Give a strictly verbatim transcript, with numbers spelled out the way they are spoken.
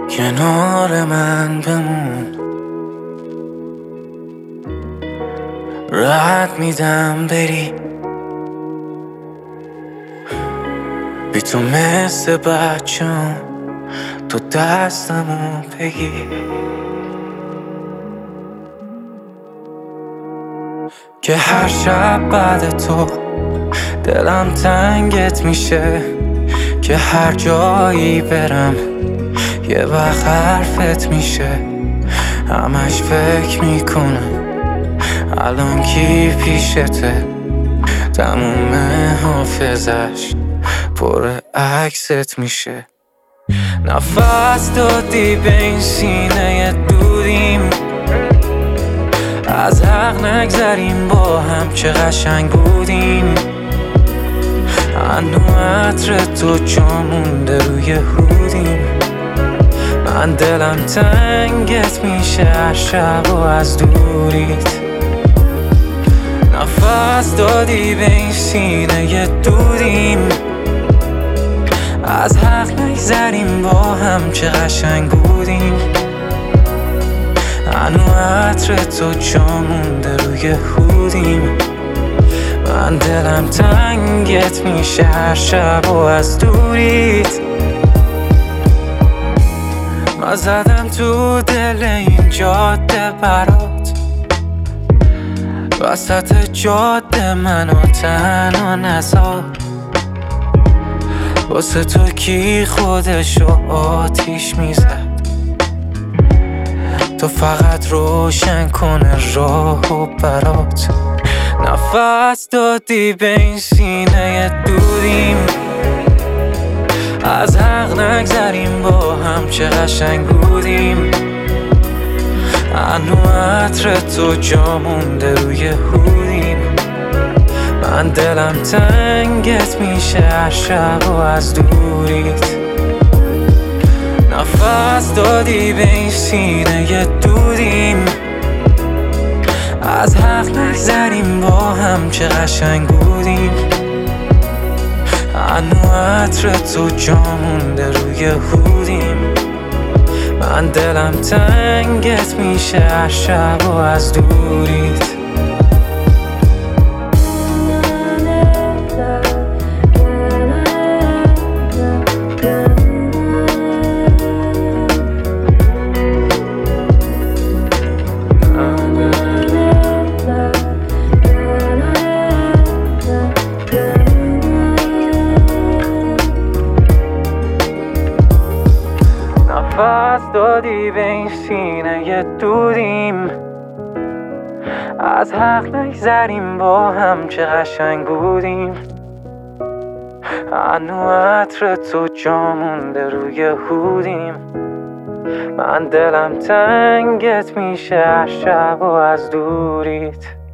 کنار من بمون، راحت میدم بری، بی تو مثل بچم تو دستمو بگیر که هر شب بعد تو دلم تنگت میشه، که هر جایی برم یه وقت حرفت میشه. همش فکر میکنم الان کی پیشته، تموم حافظش پر عکست میشه. نفس دادی به این سینه دوریم، از حق نگذریم با هم چه قشنگ بودیم. هنو عطر تو جا مونده روی هودیم، من دلم تنگت میشه هر شب و از دوریت. نفس دادی به این سینه دودیم، از حق نگذریم با هم چه قشنگ بودیم. هنو عطر تو جا مونده روی هودیم، من دلم تنگت میشه هر شب و از دوریت. من زدم تو دل این جاده برات، وسط جاده منو تنها نذار. واسه تو کی خودشو آتیش میزد، تو فقط روشن کنه راهو برات. نفس دادی به این سینه دوریم، از حق نگذریم با هم چه قشنگ بودیم. هنو عطر تو جا مونده روی هودیم، من دلم تنگت میشه هر شب و از دوریت. نفس دادی به این سینه دودیم، از حق نگذریم با هم چه قشنگ بودیم. هنو عطر تو جا مونده روی هودیم، من دلم تنگت میشه هر شب و از دوریت. نفس دادی به این سینه دودیم، از حق نگذریم با هم چه قشنگ بودیم. هنو عطر تو جا مونده روی هودیم، من دلم تنگت میشه هر شب و از دوریت.